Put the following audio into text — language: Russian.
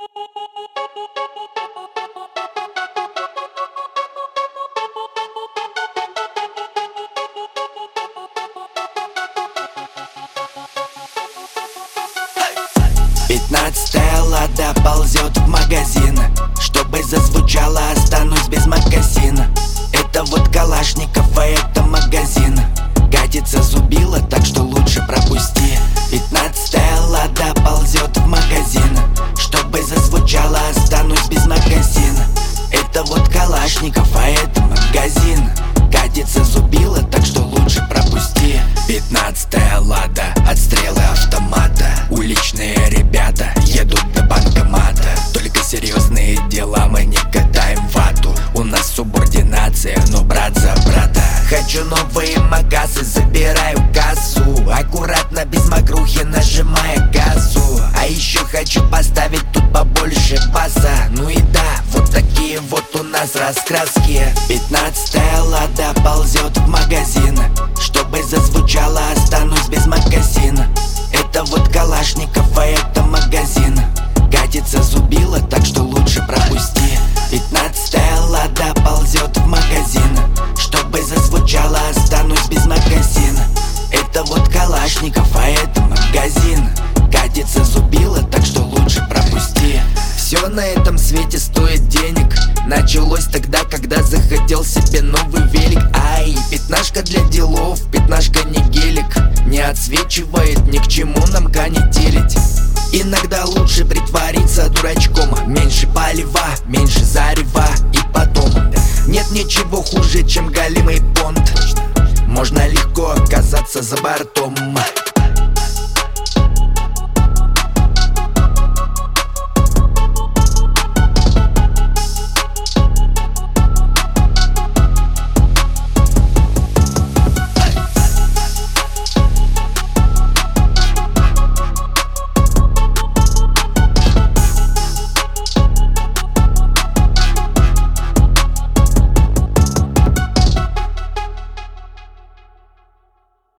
Пятнадцатая лада ползет в магазин, чтобы зазвучало, останусь без магазина. Это вот Калашников, а это магазин. Катится зубило, так что лучше пропусти. Пятнадцатая лада ползет в магазин, чтобы зазвучало, останусь без магазина. Это вот Калашников, а это магазин. Катится зубило, так что лучше пропусти. Пятнадцатая лада, отстрелы автомата. Уличные ребята едут до банкомата. Только серьезные дела, мы не катаем вату. У нас субординация, но брат за брата. Хочу новые магасы, забираю кассу. Аккуратно, без мокрухи, нажимая газу. А еще хочу поставить тут побольше баса. Ну и да, вот такие вот у нас раскраски. Пятнадцатая лада ползет в магазин, чтобы зазвучало, останусь без магазина. Это вот Калашников, а это магазин. Катится зубило, так что лучше пропусти. Пятнадцатая лада ползет в магазин, чтобы зазвучало, останусь без магазина. Это вот Калашников, а это магазин. Катится зубило, так что лучше пропусти. Все на этом свете стоит денег. Началось тогда, когда захотел себе новый велик. Ай, пятнашка для делов, пятнашка не гелик. Не отсвечивает, ни к чему нам канителить. Иногда лучше притвориться дурачком. Меньше полива, меньше зарева. И потом нет ничего хуже, чем голимый понт. Можно легко оказаться за бортом.